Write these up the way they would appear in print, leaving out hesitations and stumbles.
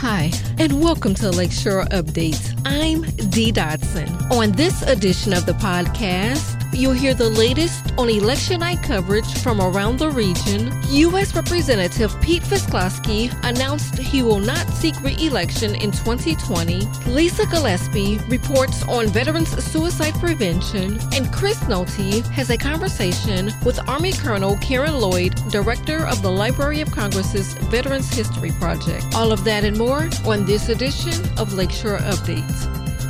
Hi, and welcome to Lakeshore Updates. I'm Dee Dodson. On this edition of the podcast, you'll hear the latest on election night coverage from around the region. U.S. Representative Pete Visclosky announced he will not seek re-election in 2020. Lisa Gillespie reports on veterans' suicide prevention. And Chris Nolte has a conversation with Army Colonel Karen Lloyd, director of the Library of Congress's Veterans History Project. All of that and more on this edition of Lakeshore Updates.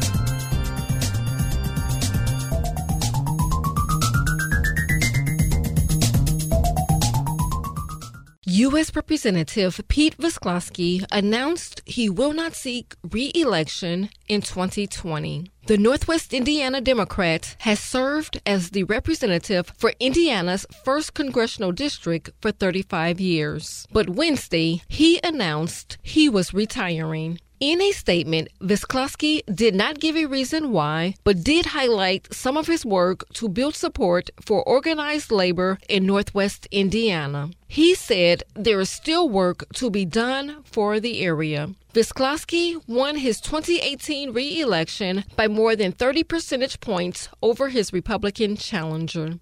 U.S. Representative Pete Visclosky announced he will not seek re-election in 2020. The Northwest Indiana Democrat has served as the representative for Indiana's 1st Congressional District for 35 years. But Wednesday, he announced he was retiring. In a statement, Visclosky did not give a reason why, but did highlight some of his work to build support for organized labor in Northwest Indiana. He said there is still work to be done for the area. Visclosky won his 2018 re-election by more than 30 percentage points over his Republican challenger.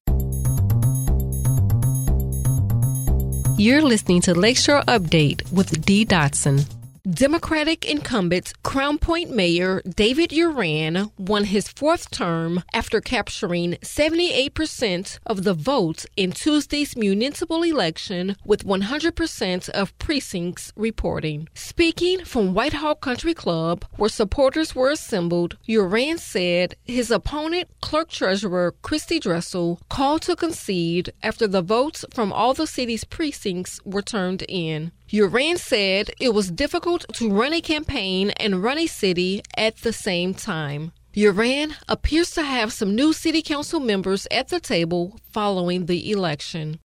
You're listening to Lakeshore Update with Dee Dodson. Democratic incumbent Crown Point Mayor David Uran won his 4th term after capturing 78% of the vote in Tuesday's municipal election, with 100% of precincts reporting. Speaking from Whitehall Country Club, where supporters were assembled, Uran said his opponent, Clerk-Treasurer Christy Dressel, called to concede after the votes from all the city's precincts were turned in. Uran said it was difficult to run a campaign and run a city at the same time. Uran appears to have some new city council members at the table following the election.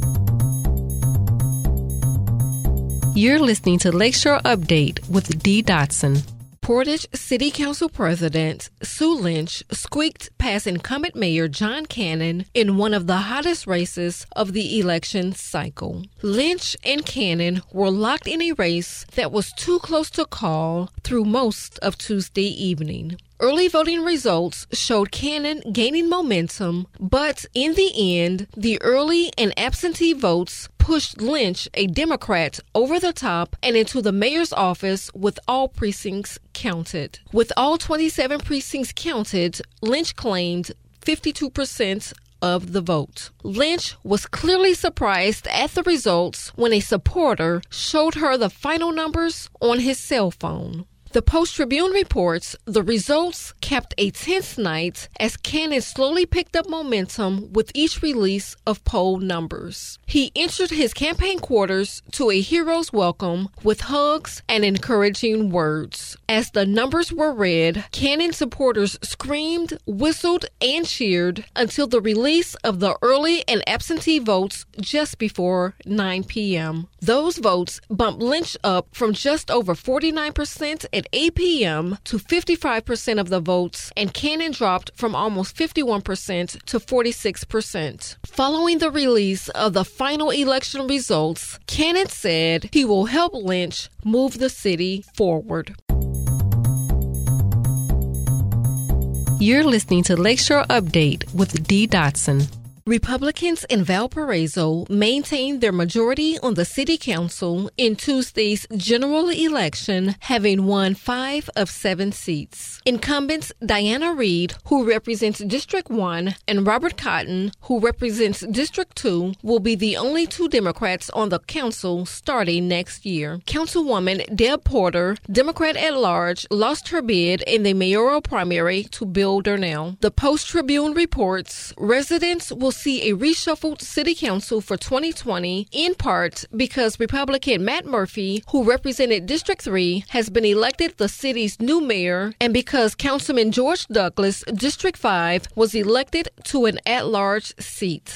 You're listening to Lakeshore Update with Dee Dodson. Portage City Council President Sue Lynch squeaked past incumbent Mayor John Cannon in one of the hottest races of the election cycle. Lynch and Cannon were locked in a race that was too close to call through most of Tuesday evening. Early voting results showed Cannon gaining momentum, but in the end, the early and absentee votes pushed Lynch, a Democrat, over the top and into the mayor's office with all precincts counted. With all 27 precincts counted, Lynch claimed 52% of the vote. Lynch was clearly surprised at the results when a supporter showed her the final numbers on his cell phone. The Post-Tribune reports the results kept a tense night as Cannon slowly picked up momentum with each release of poll numbers. He entered his campaign quarters to a hero's welcome with hugs and encouraging words. As the numbers were read, Cannon supporters screamed, whistled, and cheered until the release of the early and absentee votes just before 9 p.m. Those votes bumped Lynch up from just over 49% at 8 p.m. to 55% of the votes, and Cannon dropped from almost 51% to 46%. Following the release of the final election results, Cannon said he will help Lynch move the city forward. You're listening to Lakeshore Update with Dee Dodson. Republicans in Valparaiso maintained their majority on the city council in Tuesday's general election, having won 5 of 7 seats. Incumbents Diana Reed, who represents District 1, and Robert Cotton, who represents District 2, will be the only 2 Democrats on the council starting next year. Councilwoman Deb Porter, Democrat at large, lost her bid in the mayoral primary to Bill Darnell. The Post-Tribune reports residents will see a reshuffled city council for 2020, in part because Republican Matt Murphy, who represented District 3, has been elected the city's new mayor, and because Councilman George Douglas, District 5, was elected to an at-large seat.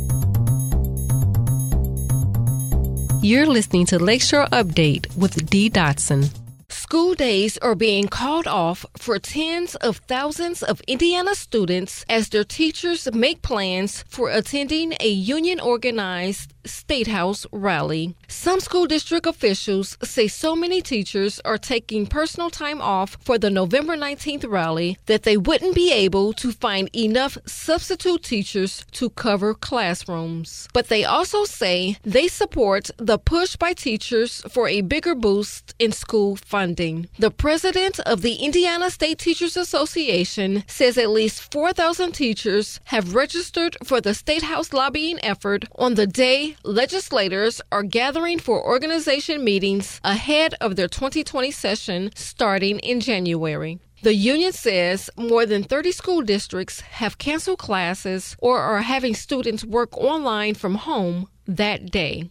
You're listening to Lakeshore Update with Dee Dodson. School days are being called off for tens of thousands of Indiana students as their teachers make plans for attending a union-organized State House rally. Some school district officials say so many teachers are taking personal time off for the November 19th rally that they wouldn't be able to find enough substitute teachers to cover classrooms. But they also say they support the push by teachers for a bigger boost in school funding. The president of the Indiana State Teachers Association says at least 4,000 teachers have registered for the State House lobbying effort on the day legislators are gathering for organization meetings ahead of their 2020 session starting in January. The union says more than 30 school districts have canceled classes or are having students work online from home that day.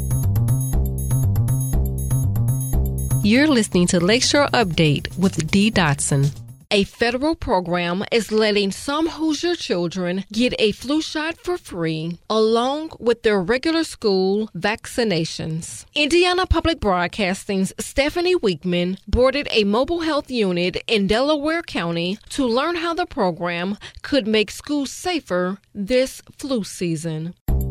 You're listening to Lakeshore Update with Dee Dotson. A federal program is letting some Hoosier children get a flu shot for free, along with their regular school vaccinations. Indiana Public Broadcasting's Stephanie Weekman boarded a mobile health unit in Delaware County to learn how the program could make schools safer this flu season.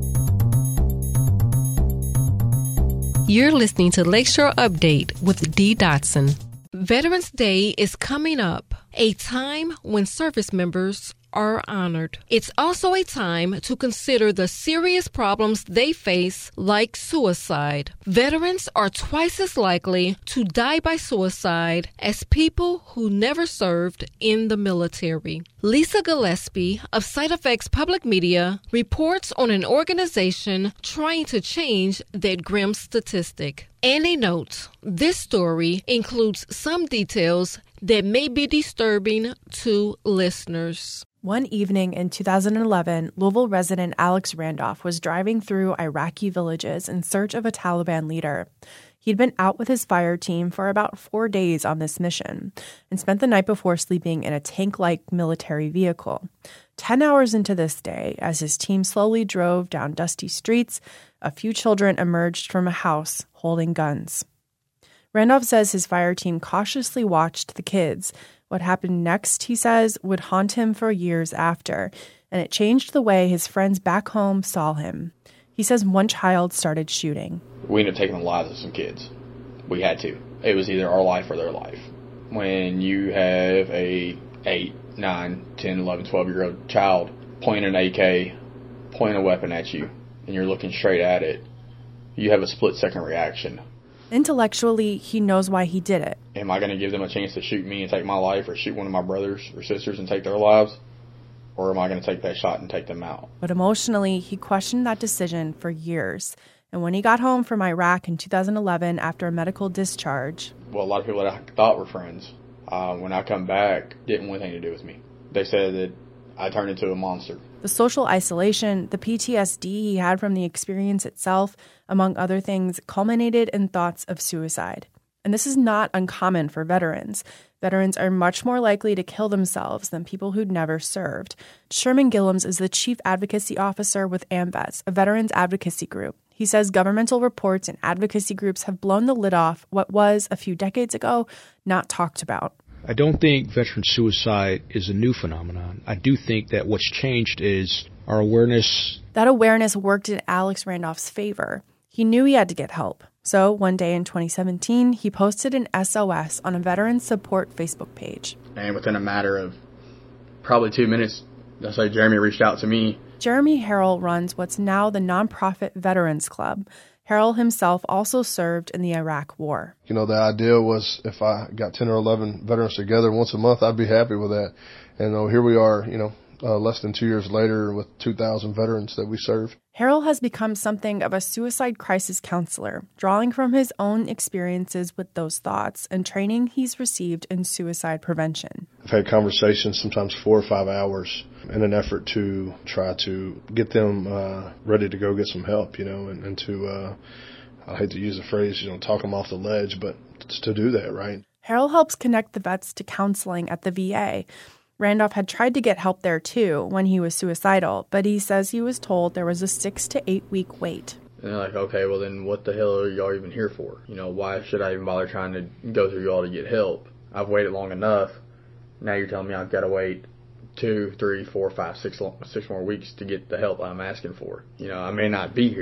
You're listening to Lakeshore Update with Dee Dotson. Veterans Day is coming up, a time when service members are honored. It's also a time to consider the serious problems they face, like suicide. Veterans are twice as likely to die by suicide as people who never served in the military. Lisa Gillespie of SideEffects Public Media reports on an organization trying to change that grim statistic. And a note, this story includes some details that may be disturbing to listeners. One evening in 2011, Louisville resident Alex Randolph was driving through Iraqi villages in search of a Taliban leader. He'd been out with his fire team for about 4 days on this mission and spent the night before sleeping in a tank-like military vehicle. 10 hours into this day, as his team slowly drove down dusty streets, a few children emerged from a house holding guns. Randolph says his fire team cautiously watched the kids. What happened next, he says, would haunt him for years after, and it changed the way his friends back home saw him. He says one child started shooting. We ended up taking the lives of some kids. We had to. It was either our life or their life. When you have a 8, 9, 10, 11, 12-year-old child pointing an AK, pointing a weapon at you, and you're looking straight at it, you have a split-second reaction. Intellectually, he knows why he did it. Am I going to give them a chance to shoot me and take my life, or shoot one of my brothers or sisters and take their lives? Or am I going to take that shot and take them out? But emotionally, he questioned that decision for years. And when he got home from Iraq in 2011 after a medical discharge... Well, a lot of people that I thought were friends, when I come back, didn't want anything to do with me. They said that I turned into a monster. The social isolation, the PTSD he had from the experience itself, among other things, culminated in thoughts of suicide. And this is not uncommon for veterans. Veterans are much more likely to kill themselves than people who'd never served. Sherman Gillums is the Chief Advocacy Officer with AMVETS, a veterans advocacy group. He says governmental reports and advocacy groups have blown the lid off what was, a few decades ago, not talked about. I don't think veteran suicide is a new phenomenon. I do think that what's changed is our awareness. That awareness worked in Alex Randolph's favor. He knew he had to get help. So one day in 2017, he posted an SOS on a veteran support Facebook page. And within a matter of probably 2 minutes, that's like Jeremy reached out to me. Jeremy Harrell runs what's now the nonprofit Veterans Club. Harrell himself also served in the Iraq War. You know, the idea was if I got 10 or 11 veterans together once a month, I'd be happy with that. And here we are, less than 2 years later with 2,000 veterans that we served. Harrell has become something of a suicide crisis counselor, drawing from his own experiences with those thoughts and training he's received in suicide prevention. I've had conversations, sometimes 4 or 5 hours, in an effort to try to get them ready to go get some help, and to, I hate to use the phrase, talk them off the ledge, but to do that, right? Harrell helps connect the vets to counseling at the VA. Randolph had tried to get help there, too, when he was suicidal, but he says he was told there was a 6 to 8 week wait. And they're like, okay, well then what the hell are y'all even here for? Why should I even bother trying to go through y'all to get help? I've waited long enough. Now you're telling me I've got to wait 2, 3, 4, 5, 6 more weeks to get the help I'm asking for. I may not be here.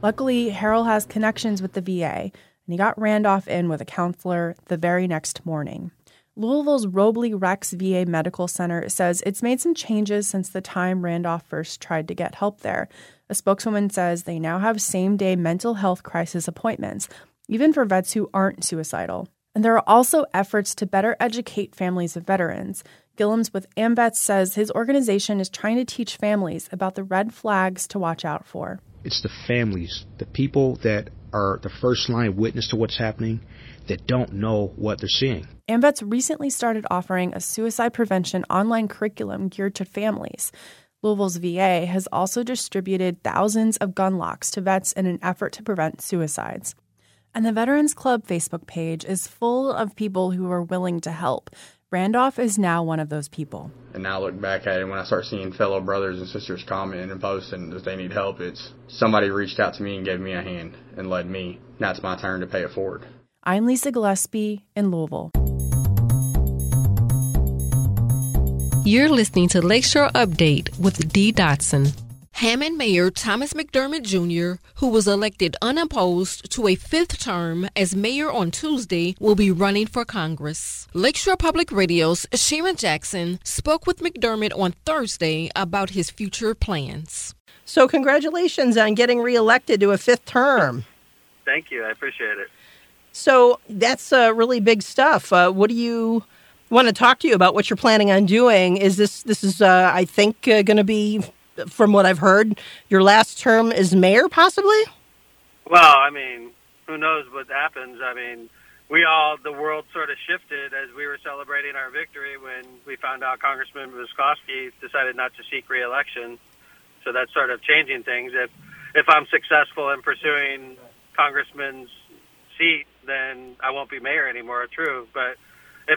Luckily, Harold has connections with the VA, and he got Randolph in with a counselor the very next morning. Louisville's Robley Rex VA Medical Center says it's made some changes since the time Randolph first tried to get help there. A spokeswoman says they now have same-day mental health crisis appointments, even for vets who aren't suicidal. And there are also efforts to better educate families of veterans. Gillums with AMVETS says his organization is trying to teach families about the red flags to watch out for. It's the families, the people that are the first line witness to what's happening, that don't know what they're seeing. AMVETS recently started offering a suicide prevention online curriculum geared to families. Louisville's VA has also distributed thousands of gun locks to vets in an effort to prevent suicides. And the Veterans Club Facebook page is full of people who are willing to help. Randolph is now one of those people. And now I look back at it, when I start seeing fellow brothers and sisters comment and posting that they need help, it's somebody reached out to me and gave me a hand and led me. Now it's my turn to pay it forward. I'm Lisa Gillespie in Louisville. You're listening to Lakeshore Update with Dee Dotson. Hammond Mayor Thomas McDermott Jr., who was elected unopposed to a fifth term as mayor on Tuesday, will be running for Congress. Lakeshore Public Radio's Sharon Jackson spoke with McDermott on Thursday about his future plans. So congratulations on getting reelected to a fifth term. Thank you. I appreciate it. So that's really big stuff. What do you want to talk to you about? What you're planning on doing? Is this I think, going to be, from what I've heard, your last term as mayor, possibly? Well, I mean, who knows what happens? I mean, the world sort of shifted as we were celebrating our victory when we found out Congressman Wiskoski decided not to seek re-election. So that's sort of changing things. If I'm successful in pursuing Congressman's seat, then I won't be mayor anymore, true. But if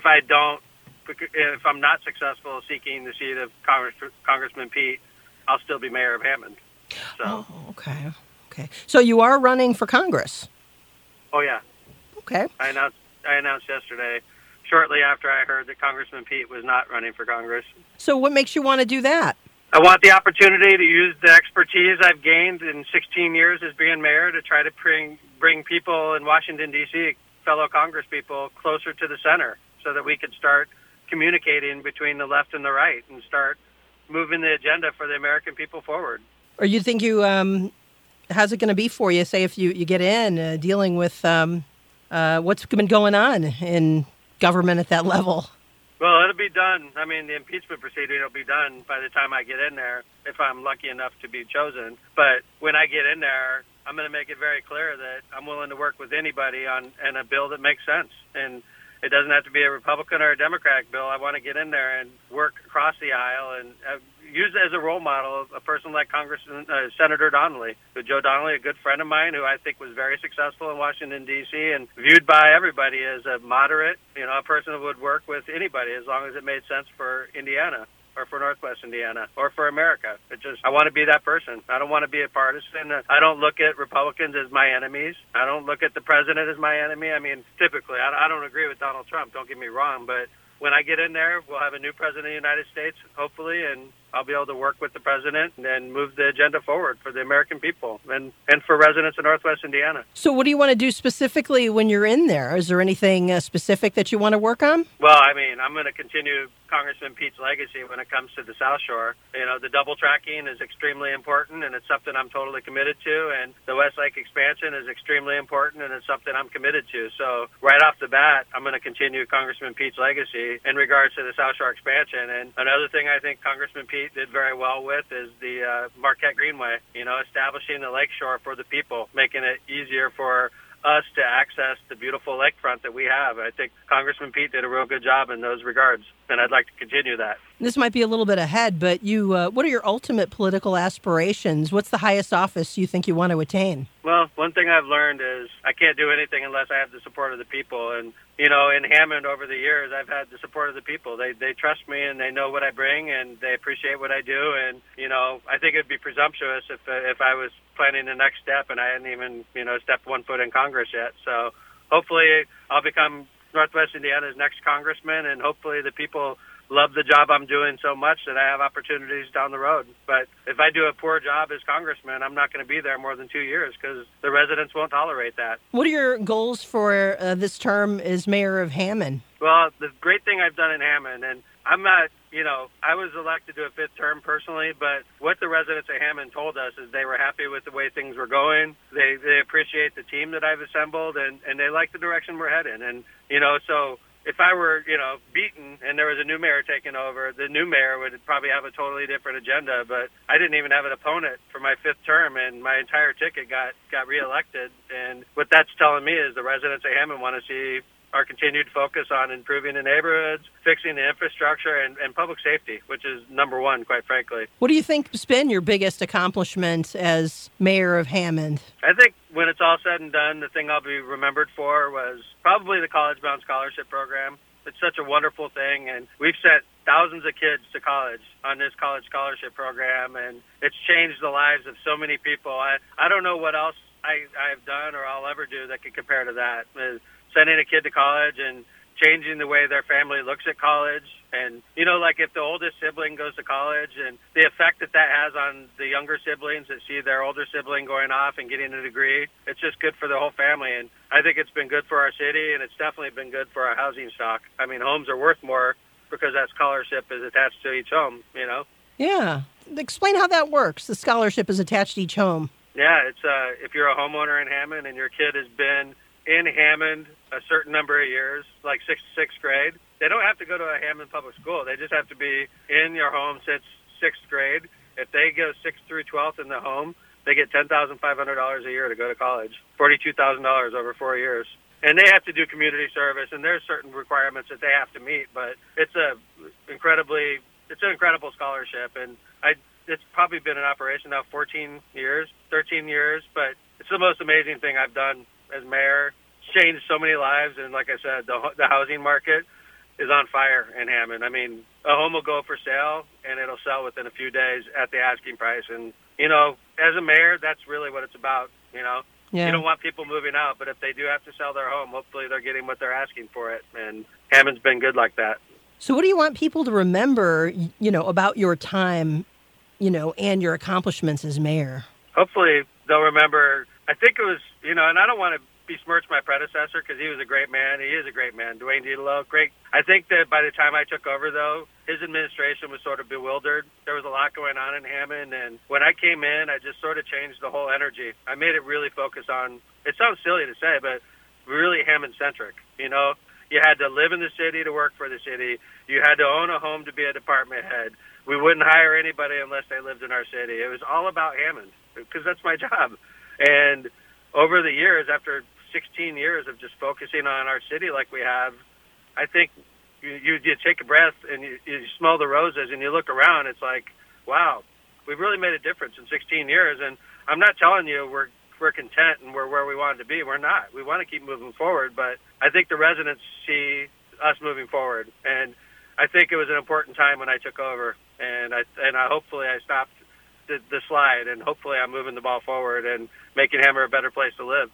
I'm not successful seeking the seat of Congressman Pete, I'll still be mayor of Hammond. So. Oh, okay. So you are running for Congress? Oh, yeah. Okay. I announced yesterday, shortly after I heard that Congressman Pete was not running for Congress. So what makes you want to do that? I want the opportunity to use the expertise I've gained in 16 years as being mayor to try to bring people in Washington, D.C., fellow Congress people, closer to the center so that we could start communicating between the left and the right and start moving the agenda for the American people forward. Or you think how's it going to be for you, say, if you get in, dealing with what's been going on in government at that level? Well, it'll be done. I mean, the impeachment proceeding will be done by the time I get in there, if I'm lucky enough to be chosen. But when I get in there, I'm going to make it very clear that I'm willing to work with anybody on a bill that makes sense. And it doesn't have to be a Republican or a Democratic bill. I want to get in there and work across the aisle and use as a role model a person like Senator Donnelly. Joe Donnelly, a good friend of mine who I think was very successful in Washington, D.C. and viewed by everybody as a moderate, a person who would work with anybody as long as it made sense for Indiana or for Northwest Indiana or for America. I want to be that person. I don't want to be a partisan. I don't look at Republicans as my enemies. I don't look at the president as my enemy. I mean, typically, I don't agree with Donald Trump, don't get me wrong, but when I get in there, we'll have a new president of the United States, hopefully, and I'll be able to work with the president and move the agenda forward for the American people and for residents of Northwest Indiana. So what do you want to do specifically when you're in there? Is there anything specific that you want to work on? Well, I mean, I'm going to continue Congressman Pete's legacy when it comes to the South Shore. The double tracking is extremely important, and it's something I'm totally committed to, and the Westlake expansion is extremely important, and it's something I'm committed to. So right off the bat, I'm going to continue Congressman Pete's legacy in regards to the South Shore expansion. And another thing I think Congressman Pete did very well with is the Marquette Greenway, establishing the lakeshore for the people, making it easier for us to access the beautiful lakefront that we have. I think Congressman Pete did a real good job in those regards, and I'd like to continue that. This might be a little bit ahead, but what are your ultimate political aspirations? What's the highest office you think you want to attain? Well, one thing I've learned is I can't do anything unless I have the support of the people. And, in Hammond over the years, I've had the support of the people. They trust me, and they know what I bring, and they appreciate what I do. And, I think it'd be presumptuous if I was planning the next step and I hadn't even, stepped one foot in Congress yet. So hopefully I'll become Northwest Indiana's next congressman, and hopefully the people love the job I'm doing so much that I have opportunities down the road. But if I do a poor job as congressman, I'm not going to be there more than 2 years because the residents won't tolerate that. What are your goals for this term as mayor of Hammond? Well, the great thing I've done in Hammond, and I'm not, I was elected to a fifth term personally, but what the residents of Hammond told us is they were happy with the way things were going. They appreciate the team that I've assembled, and they like the direction we're heading. And, so if I were, beaten and there was a new mayor taking over, the new mayor would probably have a totally different agenda. But I didn't even have an opponent for my fifth term, and my entire ticket got reelected. And what that's telling me is the residents of Hammond want to see our continued focus on improving the neighborhoods, fixing the infrastructure, and public safety, which is number one, quite frankly. What do you think has been your biggest accomplishment as mayor of Hammond? I think when it's all said and done, the thing I'll be remembered for was probably the College Bound Scholarship Program. It's such a wonderful thing, and we've sent thousands of kids to college on this college scholarship program, and it's changed the lives of so many people. I don't know what else I've done or I'll ever do that can compare to that. Sending a kid to college and changing the way their family looks at college. And, like if the oldest sibling goes to college and the effect that has on the younger siblings that see their older sibling going off and getting a degree, it's just good for the whole family. And I think it's been good for our city, and it's definitely been good for our housing stock. I mean, homes are worth more because that scholarship is attached to each home, Yeah. Explain how that works. The scholarship is attached to each home. Yeah, it's if you're a homeowner in Hammond and your kid has been in Hammond a certain number of years, like 6th to 6th grade, they don't have to go to a Hammond public school. They just have to be in your home since 6th grade. If they go 6th through 12th in the home, they get $10,500 a year to go to college, $42,000 over 4 years. And they have to do community service, and there's certain requirements that they have to meet. But it's an incredible scholarship, and it's probably been in operation now 13 years, but it's the most amazing thing I've done as mayor. It's changed so many lives, and like I said, the housing market is on fire in Hammond. I mean, a home will go for sale, and it'll sell within a few days at the asking price. And, as a mayor, that's really what it's about, Yeah. You don't want people moving out, but if they do have to sell their home, hopefully they're getting what they're asking for it. And Hammond's been good like that. So what do you want people to remember, about your time, and your accomplishments as mayor? Hopefully they'll remember, I think it was, and I don't want to besmirch my predecessor because he was a great man. He is a great man, Dwayne Dietlow. Great. I think that by the time I took over, though, his administration was sort of bewildered. There was a lot going on in Hammond, and when I came in, I just sort of changed the whole energy. I made it really focus on, it sounds silly to say, but really Hammond-centric. You had to live in the city to work for the city. You had to own a home to be a department head. We wouldn't hire anybody unless they lived in our city. It was all about Hammond because that's my job. And over the years, after 16 years of just focusing on our city like we have, I think you take a breath and you smell the roses and you look around. It's like, wow, we've really made a difference in 16 years. And I'm not telling you we're content and we're where we wanted to be. We're not. We want to keep moving forward. But I think the residents see us moving forward. And I think it was an important time when I took over. And hopefully I stopped the slide, and hopefully I'm moving the ball forward and making Hammer a better place to live.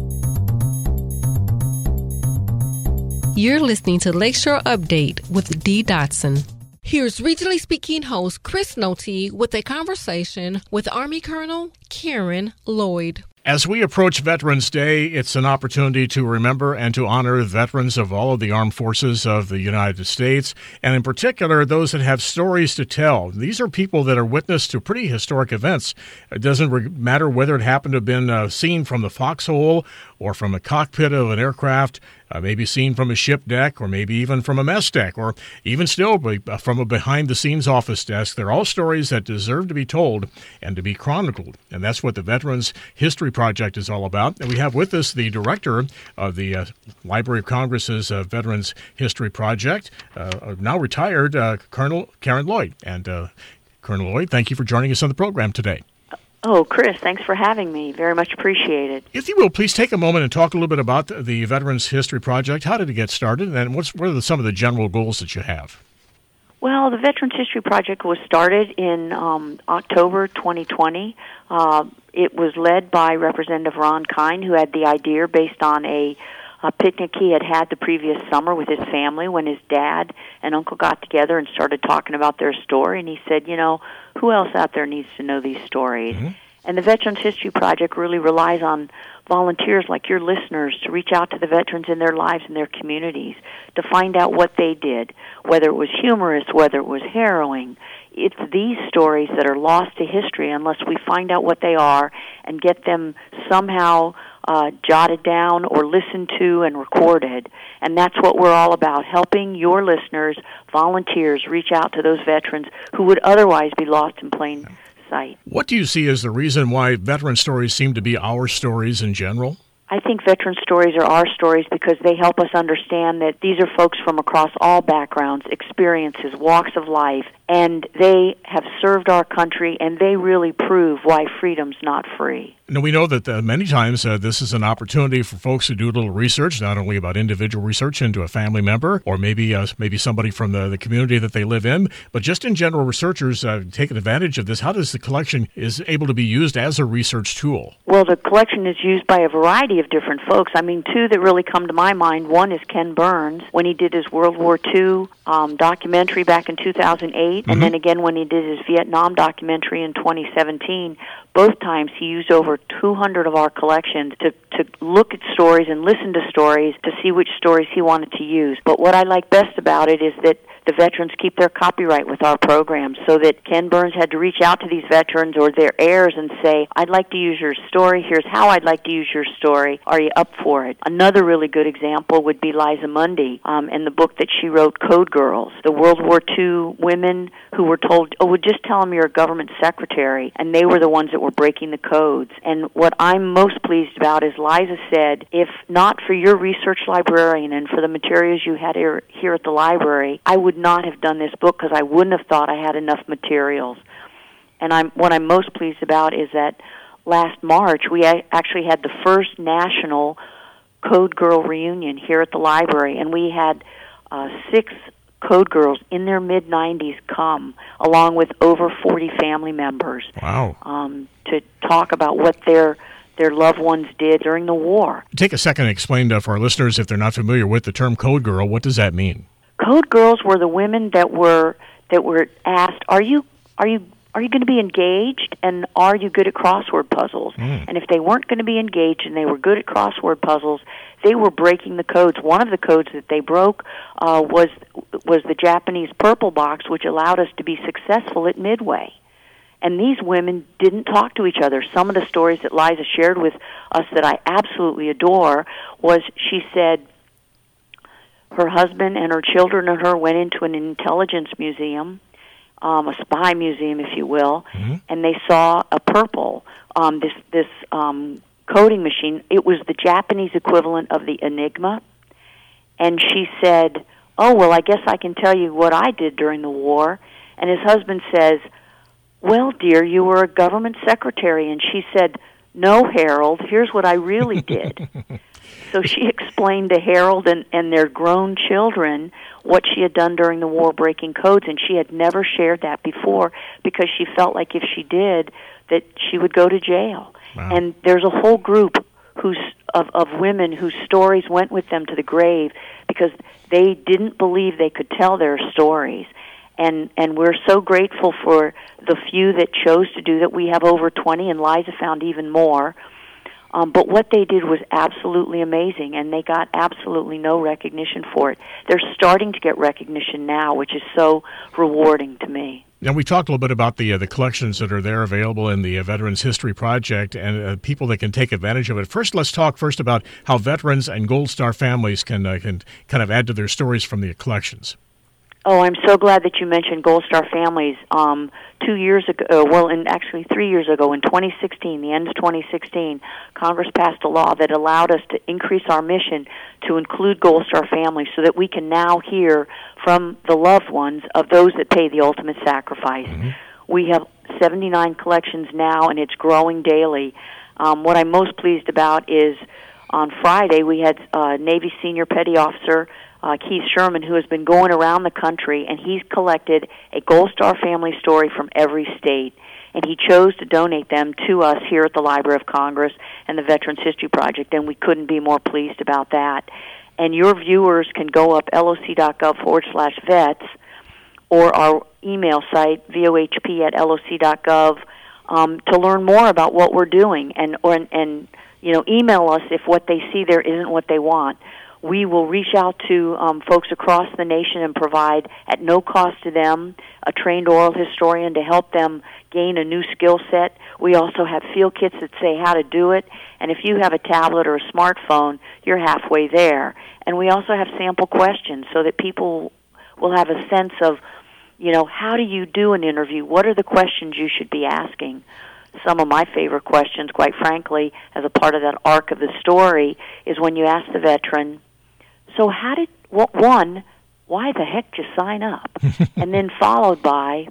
You're listening to Lakeshore Update with Dee Dotson. Here's Regionally Speaking host Chris Noty with a conversation with Army Colonel Karen Lloyd. As we approach Veterans Day, it's an opportunity to remember and to honor veterans of all of the armed forces of the United States, and in particular, those that have stories to tell. These are people that are witness to pretty historic events. It doesn't matter whether it happened to have been seen from the foxhole or from a cockpit of an aircraft, maybe seen from a ship deck, or maybe even from a mess deck, or even still from a behind-the-scenes office desk. They're all stories that deserve to be told and to be chronicled, and that's what the Veterans History Project is all about. And we have with us the director of the Library of Congress's Veterans History Project, now retired Colonel Karen Lloyd. And Colonel Lloyd, thank you for joining us on the program today. Oh, Chris, thanks for having me. Very much appreciated. If you will, please take a moment and talk a little bit about the Veterans History Project. How did it get started, and what are some of the general goals that you have? Well, the Veterans History Project was started in October 2020. It was led by Representative Ron Kine, who had the idea based on a picnic he had the previous summer with his family when his dad and uncle got together and started talking about their story. And he said, who else out there needs to know these stories? Mm-hmm. And the Veterans History Project really relies on volunteers like your listeners to reach out to the veterans in their lives and their communities to find out what they did, whether it was humorous, whether it was harrowing. It's these stories that are lost to history unless we find out what they are and get them somehow jotted down or listened to and recorded. And that's what we're all about, helping your listeners, volunteers, reach out to those veterans who would otherwise be lost in plain sight. What do you see as the reason why veteran stories seem to be our stories in general? I think veteran stories are our stories because they help us understand that these are folks from across all backgrounds, experiences, walks of life, and they have served our country, and they really prove why freedom's not free. Now, we know that many times this is an opportunity for folks to do a little research, not only about individual research into a family member or maybe somebody from the community that they live in, but just in general, researchers taking advantage of this. How does the collection is able to be used as a research tool? Well, the collection is used by a variety of different folks. I mean, two that really come to my mind. One is Ken Burns, when he did his World War II documentary back in 2008, and then again when he did his Vietnam documentary in 2017. Both times he used over 200 of our collections to look at stories and listen to stories to see which stories he wanted to use. But what I like best about it is that the veterans keep their copyright with our programs, so that Ken Burns had to reach out to these veterans or their heirs and say, I'd like to use your story. Here's how I'd like to use your story. Are you up for it? Another really good example would be Liza Mundy and the book that she wrote, Code Girls, the World War II women who were told, well, just tell them you're a government secretary, and they were the ones that were breaking the codes. And what I'm most pleased about is Liza said, if not for your research librarian and for the materials you had here at the library, I would not have done this book because I wouldn't have thought I had enough materials. And what I'm most pleased about is that last March we actually had the first national Code Girl reunion here at the library, and we had 6 Code Girls in their mid-90s come, along with over 40 family members. Wow. To talk about what their loved ones did during the war. Take a second and explain for our listeners, if they're not familiar with the term Code Girl, what does that mean? Code Girls were the women that were asked, are you going to be engaged, and are you good at crossword puzzles? And if they weren't going to be engaged and they were good at crossword puzzles, they were breaking the codes. One of the codes that they broke was the Japanese purple box, which allowed us to be successful at Midway. And these women didn't talk to each other. Some of the stories that Liza shared with us that I absolutely adore was, she said, her husband and her children and her went into an intelligence museum, a spy museum, if you will, and they saw a purple, this coding machine. It was the Japanese equivalent of the Enigma. And she said, oh, well, I guess I can tell you what I did during the war. And his husband says, well, dear, you were a government secretary. And she said, no, Harold, here's what I really did. So she explained to Harold and their grown children what she had done during the war breaking codes, and she had never shared that before because she felt like if she did, that she would go to jail. Wow. And there's a whole group of women whose stories went with them to the grave because they didn't believe they could tell their stories. And we're so grateful for the few that chose to do that. We have over 20, and Liza found even more. But what they did was absolutely amazing, and they got absolutely no recognition for it. They're starting to get recognition now, which is so rewarding to me. Now, we talked a little bit about the collections that are there available in the Veterans History Project and people that can take advantage of it. First, let's talk about how veterans and Gold Star families can kind of add to their stories from the collections. Oh, I'm so glad that you mentioned Gold Star families. 2 years ago, actually 3 years ago, in 2016, the end of 2016, Congress passed a law that allowed us to increase our mission to include Gold Star families so that we can now hear from the loved ones of those that pay the ultimate sacrifice. We have 79 collections now, and it's growing daily. What I'm most pleased about is on Friday we had Navy Senior Petty Officer Keith Sherman, who has been going around the country, and he's collected a Gold Star family story from every state. and he chose to donate them to us here at the Library of Congress and the Veterans History Project, and we couldn't be more pleased about that. And your viewers can go up loc.gov/vets or our email site, vohp@loc.gov, to learn more about what we're doing, and email us if what they see there isn't what they want. We will reach out to folks across the nation and provide, at no cost to them, a trained oral historian to help them gain a new skill set. We also have field kits that say how to do it, and if you have a tablet or a smartphone, you're halfway there. And we also have sample questions so that people will have a sense of, how do you do an interview? What are the questions you should be asking? Some of my favorite questions, quite frankly, as a part of that arc of the story, is when you ask the veteran, so why the heck did you sign up? And then followed by,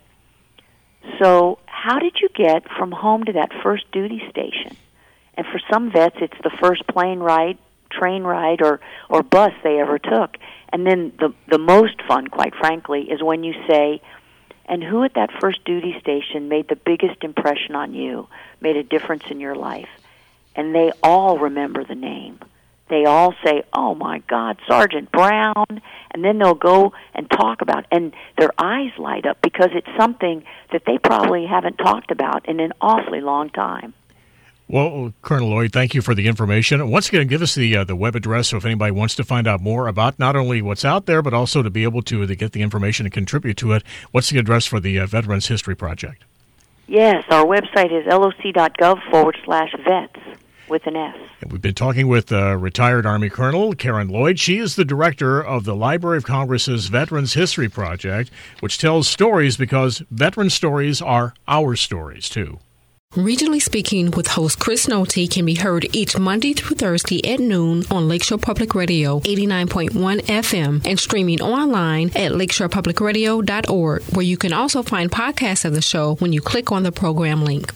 so how did you get from home to that first duty station? And for some vets, it's the first plane ride, train ride, or bus they ever took. And then the most fun, quite frankly, is when you say, and who at that first duty station made the biggest impression on you, made a difference in your life? And they all remember the name. They all say, oh, my God, Sergeant Brown. And then they'll go and talk about, and their eyes light up because it's something that they probably haven't talked about in an awfully long time. Well, Colonel Lloyd, thank you for the information. Once again, give us the web address so if anybody wants to find out more about not only what's out there, but also to be able to get the information and contribute to it. What's the address for the Veterans History Project? Yes, our website is loc.gov/vets with an S. And we've been talking with retired Army Colonel Karen Lloyd. She is the director of the Library of Congress's Veterans History Project, which tells stories because veteran stories are our stories, too. Regionally Speaking with host Chris Nolte can be heard each Monday through Thursday at noon on Lakeshore Public Radio 89.1 FM and streaming online at lakeshorepublicradio.org, where you can also find podcasts of the show when you click on the program link.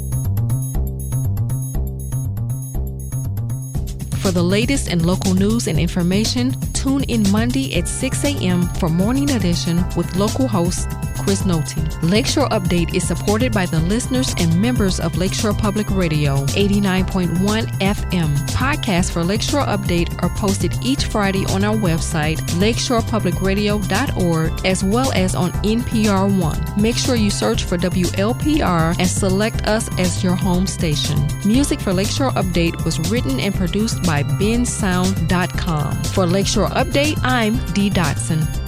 For the latest in local news and information, tune in Monday at 6 a.m. for Morning Edition with local host Chris Nolte. Lakeshore Update is supported by the listeners and members of Lakeshore Public Radio 89.1 FM. Podcasts for Lakeshore Update are posted each Friday on our website, lakeshorepublicradio.org, as well as on NPR One. Make sure you search for WLPR and select us as your home station. Music for Lakeshore Update was written and produced by bensound.com. For Lakeshore Update, I'm Dee Dotson.